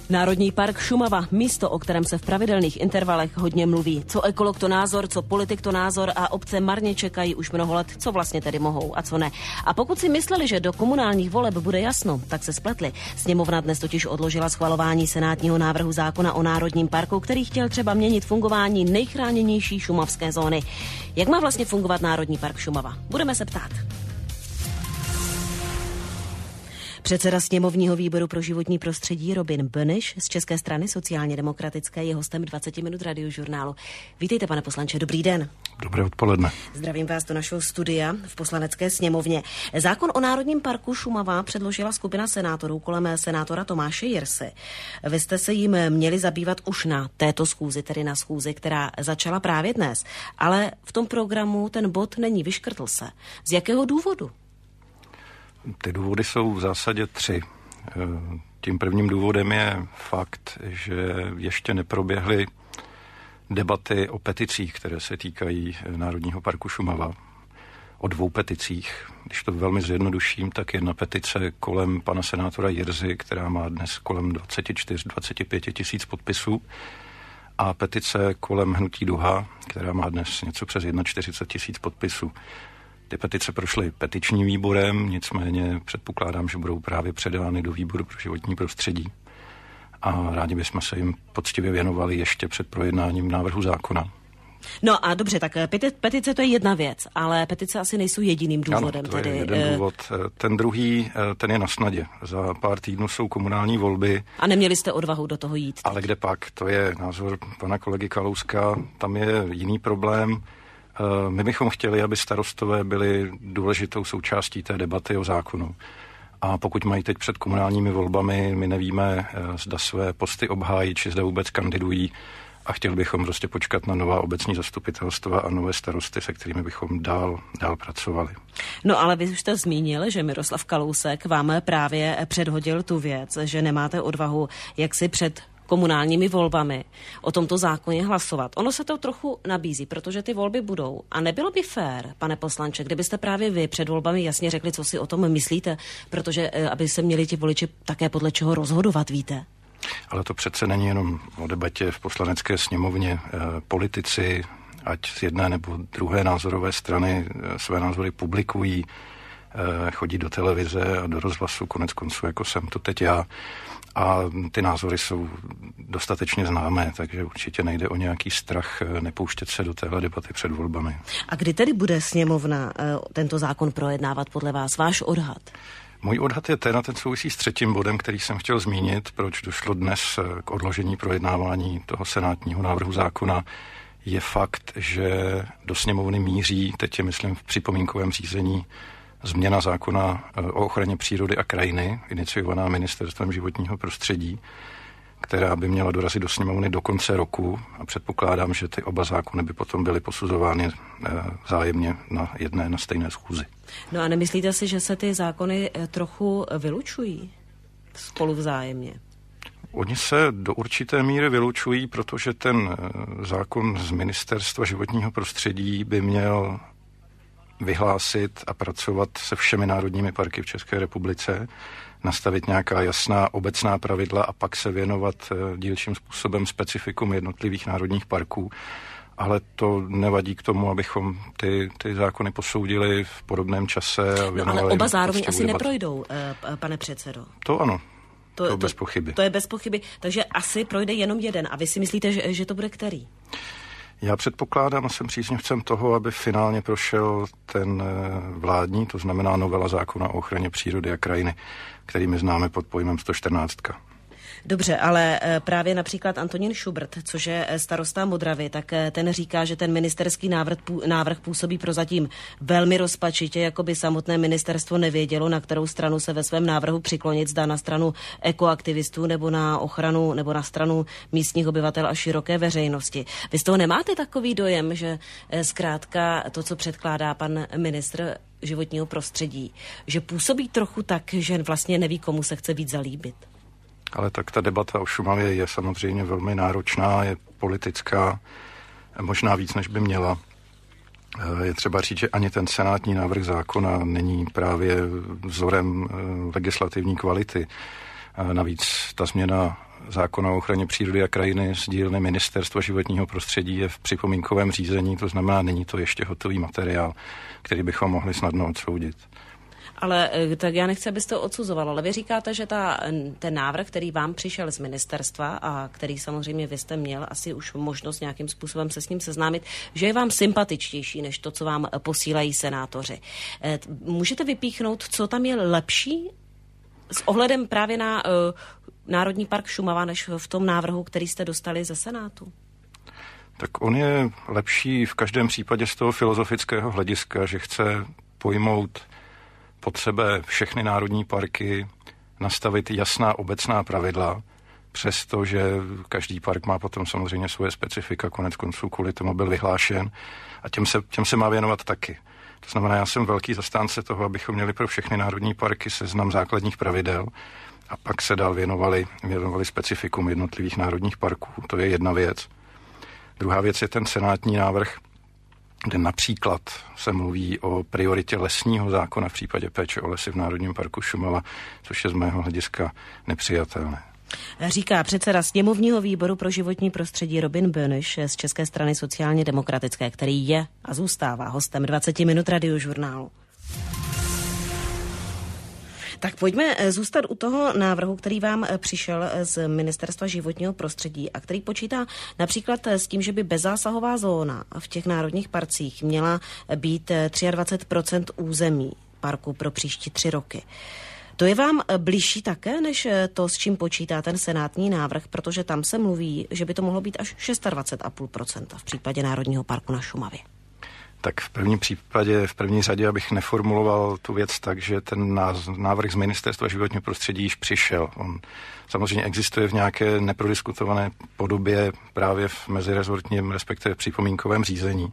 Národní park Šumava, místo, o kterém se v pravidelných intervalech hodně mluví. Co ekolog to názor, co politik to názor a obce marně čekají už mnoho let, co vlastně tedy mohou a co ne. A pokud si mysleli, že do komunálních voleb bude jasno, tak se spletli. Sněmovna dnes totiž odložila schvalování senátního návrhu zákona o Národním parku, který chtěl třeba měnit fungování nejchráněnější šumavské zóny. Jak má vlastně fungovat Národní park Šumava? Budeme se ptát. Předseda sněmovního výboru pro životní prostředí Robin Bönisch z České strany sociálně demokratické je hostem 20 minut Radiožurnálu. Vítejte, pane poslanče, dobrý den. Dobré odpoledne. Zdravím vás do našeho studia v Poslanecké sněmovně. Zákon o Národním parku Šumava předložila skupina senátorů kolem senátora Tomáše Jirsy. Vy jste se jim měli zabývat už na této schůzi, tedy na schůzi, která začala právě dnes. Ale v tom programu ten bod není, vyškrtl se. Z jakého důvodu? Ty důvody jsou v zásadě 3. Tím prvním důvodem je fakt, že ještě neproběhly debaty o peticích, které se týkají Národního parku Šumava. O 2 peticích. Když to velmi zjednoduším, tak jedna petice kolem pana senátora Jirsy, která má dnes kolem 24-25 tisíc podpisů, a petice kolem hnutí Duha, která má dnes něco přes 41 tisíc podpisů. Ty petice prošly petičním výborem, nicméně předpokládám, že budou právě předány do výboru pro životní prostředí. A rádi bychom se jim poctivě věnovali ještě před projednáním návrhu zákona. No a dobře, tak petice to je jedna věc, ale petice asi nejsou jediným důvodem. Ano, to je jeden důvod. Ten druhý, ten je na snadě. Za pár týdnů jsou komunální volby. A neměli jste odvahu do toho jít? Ale kde pak? To je názor pana kolegy Kalouska. Tam je jiný problém. My bychom chtěli, aby starostové byli důležitou součástí té debaty o zákonu. A pokud mají teď před komunálními volbami, my nevíme, zda své posty obhájí, či zda vůbec kandidují. A chtěli bychom prostě počkat na nová obecní zastupitelstva a nové starosty, se kterými bychom dál pracovali. No ale vy už jste zmínil, že Miroslav Kalousek vám právě předhodil tu věc, že nemáte odvahu, jak si před komunálními volbami o tomto zákoně hlasovat. Ono se to trochu nabízí, protože ty volby budou. A nebylo by fér, pane poslanče, kdybyste právě vy před volbami jasně řekli, co si o tom myslíte, protože aby se měli ti voliči také podle čeho rozhodovat, víte? Ale to přece není jenom o debatě v Poslanecké sněmovně. Politici, ať z jedné nebo druhé názorové strany, své názory publikují, chodí do televize a do rozhlasu, konec konců, jako jsem to teď já. A ty názory jsou dostatečně známé, takže určitě nejde o nějaký strach nepouštět se do téhle debaty před volbami. A kdy tedy bude sněmovna tento zákon projednávat podle vás? Váš odhad? Můj odhad je ten souvisí s 3. bodem, který jsem chtěl zmínit, proč došlo dnes k odložení projednávání toho senátního návrhu zákona. Je fakt, že do sněmovny míří, teď je myslím v připomínkovém řízení, změna zákona o ochraně přírody a krajiny, iniciovaná Ministerstvem životního prostředí, která by měla dorazit do sněmovny do konce roku a předpokládám, že ty oba zákony by potom byly posuzovány vzájemně na stejné schůzi. No a nemyslíte si, že se ty zákony trochu vylučují spolu vzájemně? Oni se do určité míry vylučují, protože ten zákon z Ministerstva životního prostředí by měl vyhlásit a pracovat se všemi národními parky v České republice, nastavit nějaká jasná obecná pravidla a pak se věnovat dílčím způsobem specifikům jednotlivých národních parků. Ale to nevadí k tomu, abychom ty zákony posoudili v podobném čase a věnovali. No, ale oba zároveň asi neprojdou, pane předsedo. To ano. To bez pochyby. To je bez pochyby. Takže asi projde jenom jeden. A vy si myslíte, že to bude který? Já předpokládám a jsem příznivcem toho, aby finálně prošel ten vládní, to znamená novela zákona o ochraně přírody a krajiny, který my známe pod pojmem 114. Dobře, ale právě například Antonín Šubrt, což je starosta Modravy, tak ten říká, že ten ministerský návrh působí prozatím velmi rozpačitě, jako by samotné ministerstvo nevědělo, na kterou stranu se ve svém návrhu přiklonit, zda na stranu ekoaktivistů nebo na ochranu nebo na stranu místních obyvatel a široké veřejnosti. Vy z toho nemáte takový dojem, že zkrátka to, co předkládá pan ministr životního prostředí, že působí trochu tak, že vlastně neví, komu se chce víc zalíbit? Ale tak ta debata o Šumavě je samozřejmě velmi náročná, je politická, možná víc, než by měla. Je třeba říct, že ani ten senátní návrh zákona není právě vzorem legislativní kvality. Navíc ta změna zákona o ochraně přírody a krajiny z dílny Ministerstva životního prostředí je v připomínkovém řízení, to znamená, není to ještě hotový materiál, který bychom mohli snadno odsoudit. Ale tak já nechci, abyste to odsuzoval, ale vy říkáte, že ten návrh, který vám přišel z ministerstva a který samozřejmě vy jste měl asi už možnost nějakým způsobem se s ním seznámit, že je vám sympatičtější než to, co vám posílají senátoři. Můžete vypíchnout, co tam je lepší s ohledem právě na Národní park Šumava, než v tom návrhu, který jste dostali ze Senátu? Tak on je lepší v každém případě z toho filozofického hlediska, že chce pojmout pod sebe všechny národní parky, nastavit jasná obecná pravidla, přestože každý park má potom samozřejmě svoje specifika, konec konců kvůli tomu byl vyhlášen a těm se má věnovat taky. To znamená, já jsem velký zastánce toho, abychom měli pro všechny národní parky seznam základních pravidel a pak se dál věnovali specifikum jednotlivých národních parků. To je jedna věc. Druhá věc je ten senátní návrh, kde například se mluví o prioritě lesního zákona v případě péče o lesy v Národním parku Šumava, což je z mého hlediska nepřijatelné. Říká předseda sněmovního výboru pro životní prostředí Robin Bönisch z České strany sociálně demokratické, který je a zůstává hostem 20 minut Radiožurnálu. Tak pojďme zůstat u toho návrhu, který vám přišel z Ministerstva životního prostředí a který počítá například s tím, že by bezzásahová zóna v těch národních parcích měla být 23% území parku pro příští 3 roky. To je vám blížší také, než to, s čím počítá ten senátní návrh, protože tam se mluví, že by to mohlo být až 26,5% v případě Národního parku na Šumavě. Tak v první řadě, abych neformuloval tu věc tak, že ten návrh z Ministerstva životního prostředí již přišel. On samozřejmě existuje v nějaké neprodiskutované podobě právě v mezirezortním, respektive připomínkovém řízení.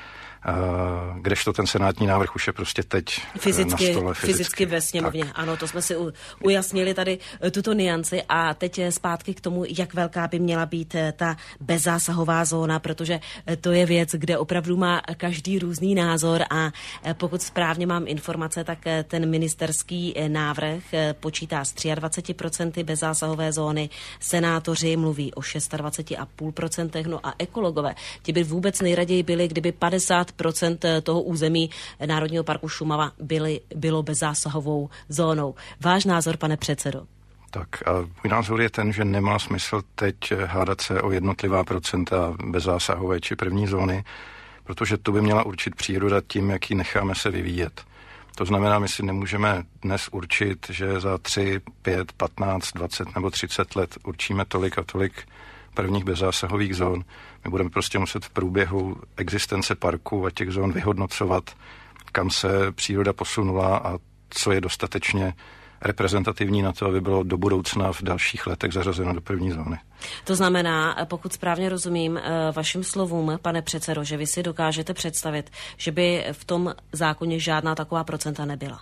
Kdežto ten senátní návrh už je prostě teď na stole. Fyzicky ve sněmovně. Tak. Ano, to jsme si ujasnili tady tuto nianci a teď zpátky k tomu, jak velká by měla být ta bezzásahová zóna, protože to je věc, kde opravdu má každý různý názor a pokud správně mám informace, tak ten ministerský návrh počítá s 23% bezzásahové zóny, senátoři mluví o 26,5%, no a ekologové, ti by vůbec nejraději byli, kdyby 50% toho území Národního parku Šumava bylo bezzásahovou zónou. Váš názor, pane předsedo? Tak a můj názor je ten, že nemá smysl teď hádat se o jednotlivá procenta bezzásahové či první zóny, protože to by měla určit příroda tím, jak ji necháme se vyvíjet. To znamená, my si nemůžeme dnes určit, že za 3, 5, 15, 20 nebo 30 let určíme tolik a tolik prvních bezzásahových zón. My budeme prostě muset v průběhu existence parku a těch zón vyhodnocovat, kam se příroda posunula a co je dostatečně reprezentativní na to, aby bylo do budoucna v dalších letech zařazeno do první zóny. To znamená, pokud správně rozumím vašim slovům, pane předsedo, že vy si dokážete představit, že by v tom zákoně žádná taková procenta nebyla.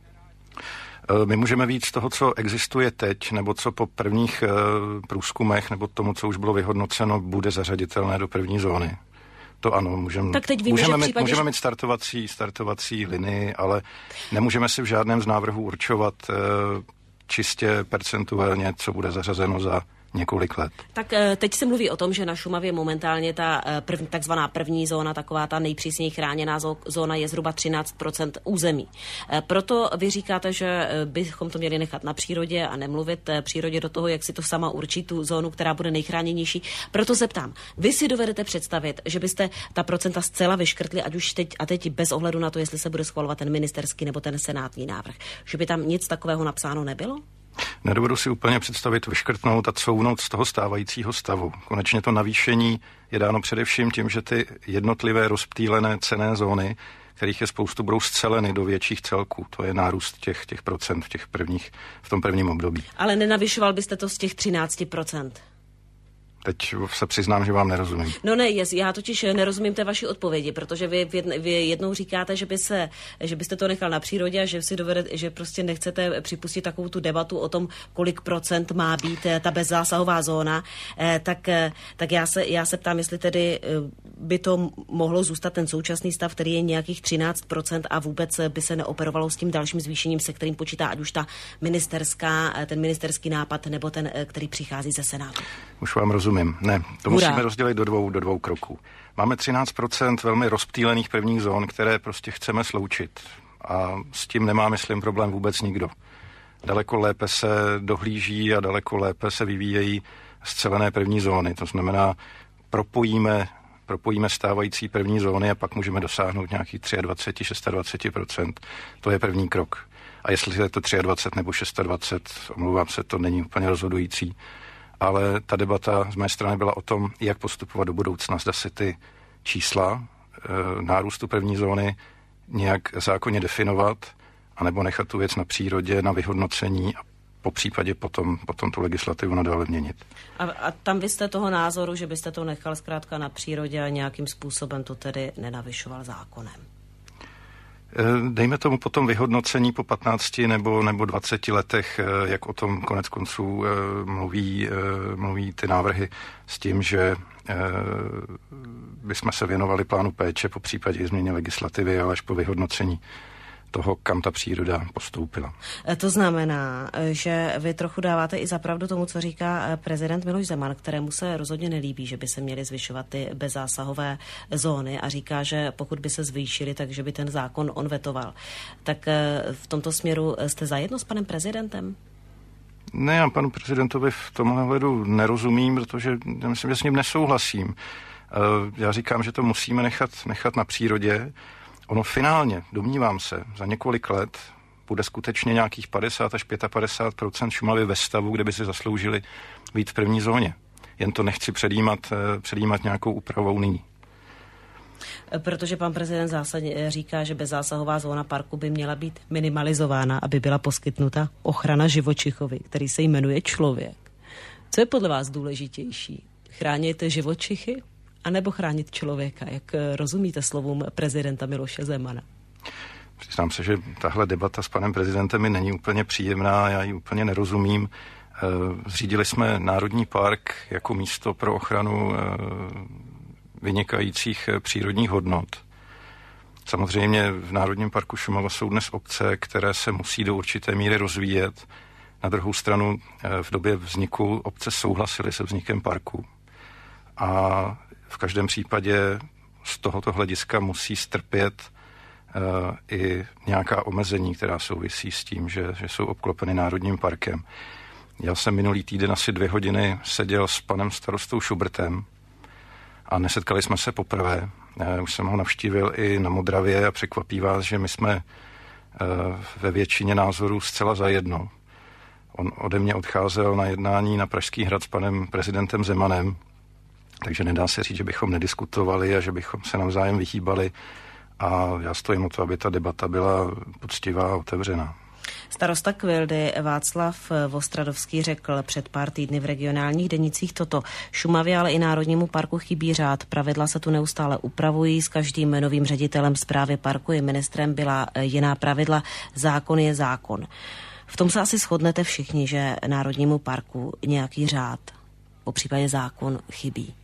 My můžeme víc z toho, co existuje teď, nebo co po prvních průzkumech, nebo tomu, co už bylo vyhodnoceno, bude zařaditelné do první zóny. To ano, můžeme mít startovací linii, ale nemůžeme si v žádném z návrhů určovat čistě percentuálně, co bude zařazeno za několik let. Tak teď se mluví o tom, že na Šumavě momentálně ta takzvaná první zóna, taková ta nejpřísněji chráněná zóna je zhruba 13% území. Proto vy říkáte, že bychom to měli nechat na přírodě a nemluvit přírodě do toho, jak si to sama určí tu zónu, která bude nejchráněnější. Proto se ptám, vy si dovedete představit, že byste ta procenta zcela vyškrtli, ať už teď bez ohledu na to, jestli se bude schvalovat ten ministerský nebo ten senátní návrh, že by tam nic takového napsáno nebylo? Nedovedu si úplně představit vyškrtnout a counout z toho stávajícího stavu. Konečně to navýšení je dáno především tím, že ty jednotlivé rozptýlené cenné zóny, kterých je spoustu, budou sceleny do větších celků. To je nárůst těch procent v tom prvním období. Ale nenavyšoval byste to z těch 13%? Teď se přiznám, že vám nerozumím. No ne, já totiž nerozumím té vaší odpovědi, protože vy jednou říkáte, že byste to nechal na přírodě a že prostě nechcete připustit takovou tu debatu o tom, kolik procent má být ta bezzásahová zóna. Tak já se ptám, jestli tedy by to mohlo zůstat ten současný stav, který je nějakých 13% a vůbec by se neoperovalo s tím dalším zvýšením, se kterým počítá ať už ten ministerský nápad nebo ten, který přichází ze Senátu. Už vám rozumím. Ne, to musíme rozdělit do dvou kroků. Máme 13% velmi rozptýlených prvních zón, které prostě chceme sloučit. A s tím nemá, myslím, problém vůbec nikdo. Daleko lépe se dohlíží a daleko lépe se vyvíjejí scelené první zóny. To znamená, propojíme stávající první zóny a pak můžeme dosáhnout nějakých 23-26%. To je první krok. A jestli je to 23 nebo 26, omlouvám se, to není úplně rozhodující. Ale ta debata z mé strany byla o tom, jak postupovat do budoucna. Zda se ty čísla nárůstu první zóny nějak zákonně definovat, anebo nechat tu věc na přírodě, na vyhodnocení a po případě potom tu legislativu nadále měnit. A tam vy jste toho názoru, že byste to nechal zkrátka na přírodě a nějakým způsobem to tedy nenavyšoval zákonem? Dejme tomu potom vyhodnocení po 15 nebo 20 letech, jak o tom konec konců mluví ty návrhy s tím, že bychom se věnovali plánu péče, po případě i změně legislativy, ale až po vyhodnocení toho, kam ta příroda postoupila. To znamená, že vy trochu dáváte i za pravdu tomu, co říká prezident Miloš Zeman, kterému se rozhodně nelíbí, že by se měly zvyšovat ty bezzásahové zóny a říká, že pokud by se zvýšily, takže by ten zákon on vetoval. Tak v tomto směru jste zajedno s panem prezidentem? Ne, já panu prezidentovi v tomhle hledu nerozumím, protože já myslím, že s ním nesouhlasím. Já říkám, že to musíme nechat na přírodě. Ono finálně, domnívám se, za několik let bude skutečně nějakých 50 až 55% Šumavy ve stavu, kde by si zasloužili být v první zóně. Jen to nechci předjímat nějakou úpravou nyní. Protože pan prezident zásadně říká, že bezzásahová zóna parku by měla být minimalizována, aby byla poskytnuta ochrana živočichovi, který se jmenuje člověk. Co je podle vás důležitější? Chránit živočichy? A nebo chránit člověka, jak rozumíte slovům prezidenta Miloše Zemana? Přiznám se, že tahle debata s panem prezidentem mi není úplně příjemná, já ji úplně nerozumím. Zřídili jsme Národní park jako místo pro ochranu vynikajících přírodních hodnot. Samozřejmě v Národním parku Šumava jsou dnes obce, které se musí do určité míry rozvíjet. Na druhou stranu v době vzniku obce souhlasily se vznikem parku. A v každém případě z tohoto hlediska musí strpět i nějaká omezení, která souvisí s tím, že jsou obklopeny Národním parkem. Já jsem minulý týden asi 2 hodiny seděl s panem starostou Šubrtem a nesetkali jsme se poprvé. Už jsem ho navštívil i na Modravě a překvapí vás, že my jsme ve většině názorů zcela zajedno. On ode mě odcházel na jednání na Pražský hrad s panem prezidentem Zemanem, takže nedá se říct, že bychom nediskutovali a že bychom se navzájem vyhýbali a já stojím o to, aby ta debata byla poctivá a otevřená. Starosta Kvildy Václav Vostradovský řekl před pár týdny v regionálních denících toto. Šumavě, ale i Národnímu parku chybí řád. Pravidla se tu neustále upravují. S každým novým ředitelem správy parku i ministrem byla jiná pravidla. Zákon je zákon. V tom se asi shodnete všichni, že Národnímu parku nějaký řád, popřípadě zákon, chybí.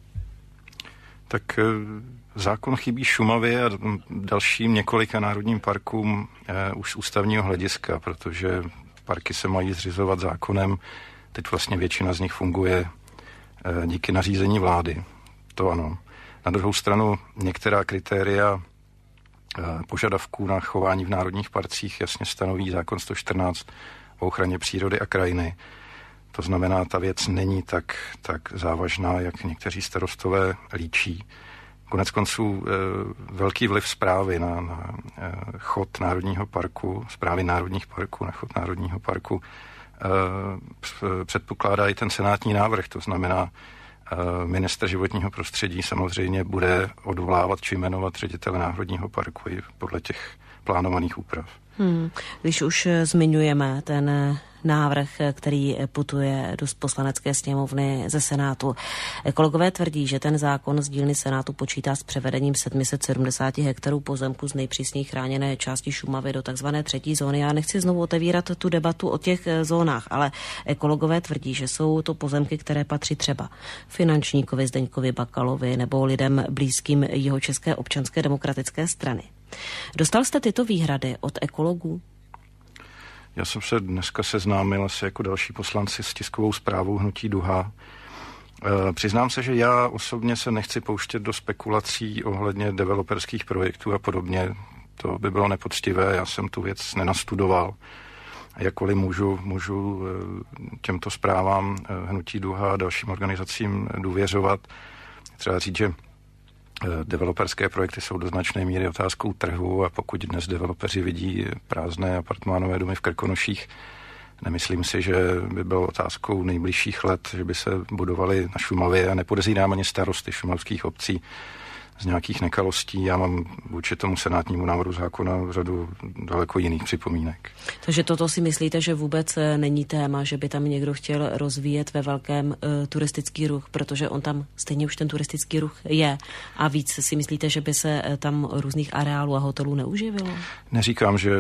Tak zákon chybí Šumavě a dalším několika národním parkům už z ústavního hlediska, protože parky se mají zřizovat zákonem. Teď vlastně většina z nich funguje díky nařízení vlády. To ano. Na druhou stranu některá kritéria požadavků na chování v národních parcích jasně stanoví zákon 114 o ochraně přírody a krajiny. To znamená, ta věc není tak závažná, jak někteří starostové líčí. Konec konců velký vliv správy na chod Národního parku, správy národních parků na chod Národního parku předpokládá i ten senátní návrh. To znamená, ministr životního prostředí samozřejmě bude odvolávat či jmenovat ředitele Národního parku i podle těch plánovaných úprav. Když už zmiňujeme ten návrh, který putuje do Poslanecké sněmovny ze Senátu. Ekologové tvrdí, že ten zákon z dílny Senátu počítá s převedením 770 hektarů pozemku z nejpřísněji chráněné části Šumavy do takzvané třetí zóny. Já nechci znovu otevírat tu debatu o těch zónách, ale ekologové tvrdí, že jsou to pozemky, které patří třeba finančníkovi Zdeňkovi Bakalovi nebo lidem blízkým Jihočeské občanské demokratické strany. Dostal jste tyto výhrady od ekologů? Já jsem se dneska seznámil asi jako další poslanci s tiskovou zprávou hnutí Duha. Přiznám se, že já osobně se nechci pouštět do spekulací ohledně developerských projektů a podobně. To by bylo nepoctivé, já jsem tu věc nenastudoval. Jakkoliv můžu těmto zprávám hnutí Duha a dalším organizacím důvěřovat. Třeba říct, že developerské projekty jsou do značné míry otázkou trhu a pokud dnes developeři vidí prázdné apartmánové domy v Krkonoších, nemyslím si, že by bylo otázkou nejbližších let, že by se budovaly na Šumavě a nepodezírám ani starosty šumavských obcí z nějakých nekalostí. Já mám vůči tomu senátnímu návrhu zákona řadu daleko jiných připomínek. Takže toto si myslíte, že vůbec není téma, že by tam někdo chtěl rozvíjet ve velkém turistický ruch, protože on tam stejně už ten turistický ruch je a víc si myslíte, že by se tam různých areálů a hotelů neuživilo? Neříkám, že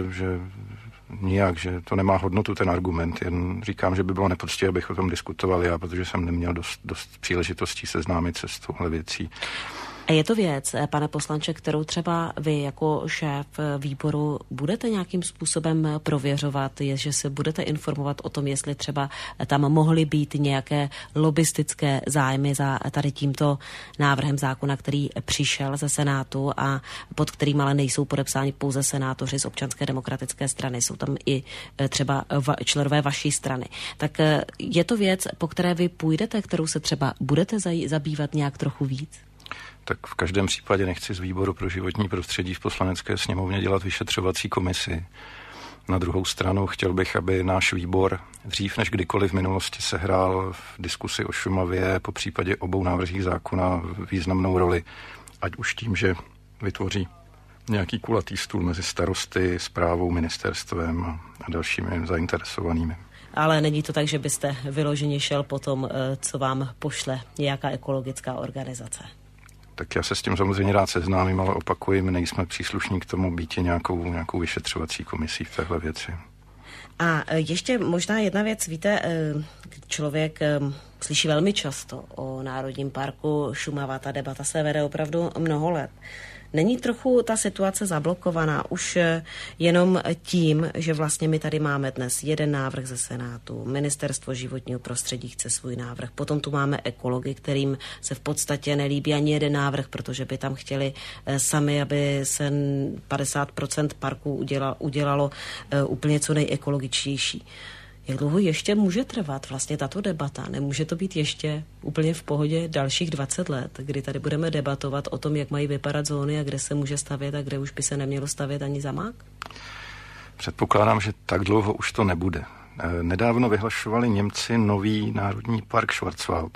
nijak, že to nemá hodnotu ten argument, jen říkám, že by bylo nepoctivé, abych o tom diskutoval já, protože jsem neměl dost příležitostí seznámit se s touhle věcí. A je to věc, pane poslanče, kterou třeba vy jako šéf výboru budete nějakým způsobem prověřovat, je, že se budete informovat o tom, jestli třeba tam mohly být nějaké lobistické zájmy za tady tímto návrhem zákona, který přišel ze Senátu a pod kterým ale nejsou podepsáni pouze senátoři z Občanské demokratické strany, jsou tam i třeba členové vaší strany. Tak je to věc, po které vy půjdete, kterou se třeba budete zabývat nějak trochu víc? Tak v každém případě nechci z výboru pro životní prostředí v Poslanecké sněmovně dělat vyšetřovací komisi. Na druhou stranu chtěl bych, aby náš výbor dřív než kdykoliv v minulosti sehrál v diskusi o Šumavě, po případě obou návrzích zákona významnou roli, ať už tím, že vytvoří nějaký kulatý stůl mezi starosty, správou, ministerstvem a dalšími zainteresovanými. Ale není to tak, že byste vyloženě šel po tom, co vám pošle nějaká ekologická organizace? Tak já se s tím samozřejmě rád seznámím, ale opakuji, my nejsme příslušní k tomu být nějakou vyšetřovací komisí v téhle věci. A ještě možná jedna věc, víte, člověk slyší velmi často o Národním parku Šumava, ta debata se vede opravdu mnoho let. Není trochu ta situace zablokovaná už jenom tím, že vlastně my tady máme dnes jeden návrh ze Senátu, Ministerstvo životního prostředí chce svůj návrh, potom tu máme ekology, kterým se v podstatě nelíbí ani jeden návrh, protože by tam chtěli sami, aby se 50% parků udělalo úplně co nejekologičtější. Jak dlouho ještě může trvat vlastně tato debata? Nemůže to být ještě úplně v pohodě dalších 20 let, kdy tady budeme debatovat o tom, jak mají vypadat zóny a kde se může stavět a kde už by se nemělo stavět ani zamák? Předpokládám, že tak dlouho už to nebude. Nedávno vyhlašovali Němci nový národní park Schwarzwald.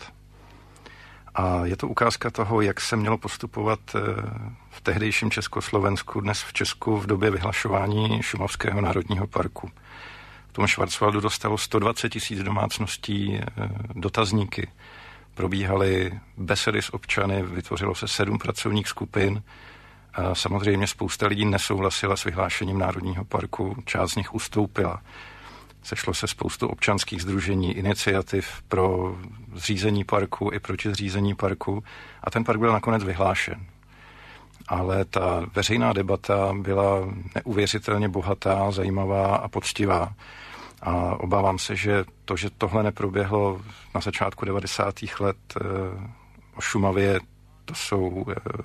A je to ukázka toho, jak se mělo postupovat v tehdejším Československu, dnes v Česku v době vyhlašování Šumavského národního parku. V tom Schwarzwaldu dostalo 120 000 domácností dotazníky. Probíhaly besedy s občany, vytvořilo se 7 pracovních skupin. A samozřejmě spousta lidí nesouhlasila s vyhlášením Národního parku, část z nich ustoupila. Sešlo se spoustu občanských sdružení, iniciativ pro zřízení parku i proti zřízení parku a ten park byl nakonec vyhlášen. Ale ta veřejná debata byla neuvěřitelně bohatá, zajímavá a poctivá. A obávám se, že tohle neproběhlo na začátku 90. let o Šumavě, to jsou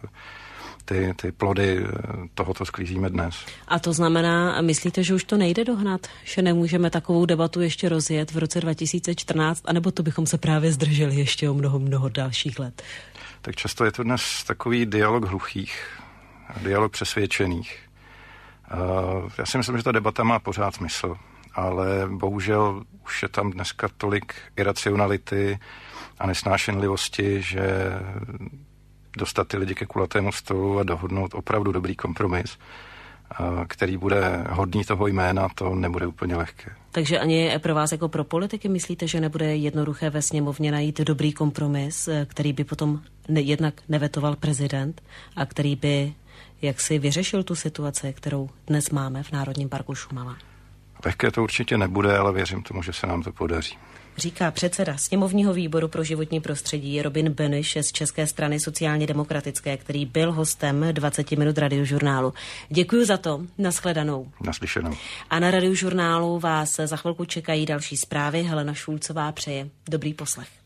ty plody toho, co sklízíme dnes. A to znamená, myslíte, že už to nejde dohnat? Že nemůžeme takovou debatu ještě rozjet v roce 2014, anebo to bychom se právě zdrželi ještě o mnoho dalších let? Tak často je to dnes takový dialog hluchých, dialog přesvědčených. Já si myslím, že ta debata má pořád smysl, ale bohužel už je tam dneska tolik iracionality a nesnášenlivosti, že dostat ty lidi ke kulatému stolu a dohodnout opravdu dobrý kompromis který bude hodný toho jména, to nebude úplně lehké. Takže ani pro vás jako pro politiky myslíte, že nebude jednoduché ve sněmovně najít dobrý kompromis, který by potom jednak nevetoval prezident a který by jaksi vyřešil tu situaci, kterou dnes máme v Národním parku Šumava? Lehké to určitě nebude, ale věřím tomu, že se nám to podaří. Říká předseda sněmovního výboru pro životní prostředí Robin Bönisch z České strany sociálně demokratické, který byl hostem 20 minut Radiožurnálu. Děkuji za to. Nashledanou. Naslyšenou. A na Radiožurnálu vás za chvilku čekají další zprávy. Helena Šulcová přeje dobrý poslech.